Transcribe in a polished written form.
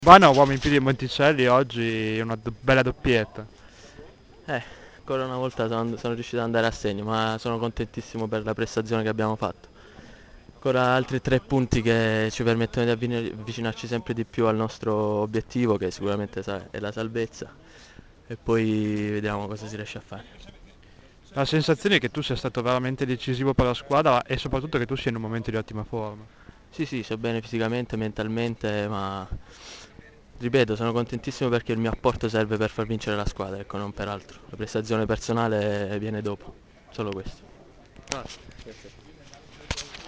Bana, uomo in piedi e Monticelli, oggi una bella doppietta. Eh, Ancora una volta sono riuscito ad andare a segno, ma sono contentissimo per la prestazione che abbiamo fatto. Ancora altri 3 punti che ci permettono di avvicinarci sempre di più al nostro obiettivo, che sicuramente è la salvezza, e poi vediamo cosa si riesce a fare. La sensazione è che tu sia stato veramente decisivo per la squadra e soprattutto che tu sia in un momento di ottima forma. Sì, sì, sto bene fisicamente, mentalmente, ma ripeto, sono contentissimo perché il mio apporto serve per far vincere la squadra, ecco, non per altro. La prestazione personale viene dopo, solo questo. Grazie.